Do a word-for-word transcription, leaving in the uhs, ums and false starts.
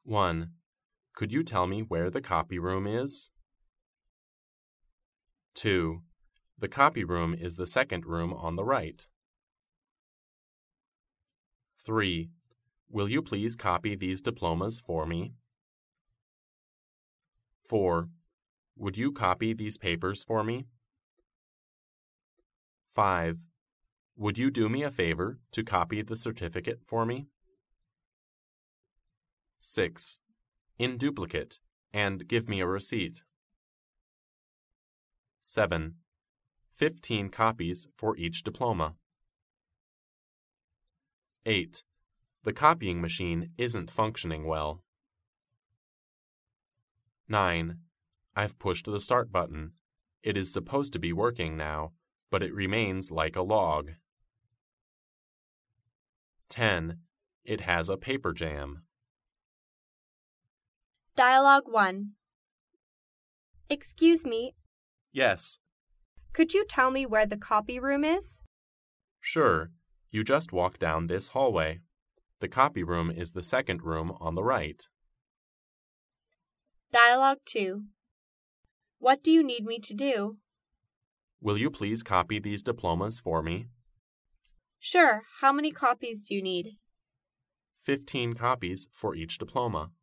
one. Could you tell me where the copy room is? two. The copy room is the second room on the right. three. Will you please copy these diplomas for me? four. Would you copy these papers for me? five. Would you do me a favor to copy the certificate for me? six. In duplicate, and give me a receipt. seven. fifteen copies for each diploma. eight. The copying machine isn't functioning well. nine. I've pushed the start button. It is supposed to be working now, but it remains like a log. ten. It has a paper jam. Dialogue one. Excuse me, Yes, could you tell me where the copy room is? sure. You just walk down this hallway. The copy room is the second room on the right. Dialogue two. What do you need me to do? Will you please copy these diplomas for me? Sure, how many copies do you need? Fifteen copies for each diploma.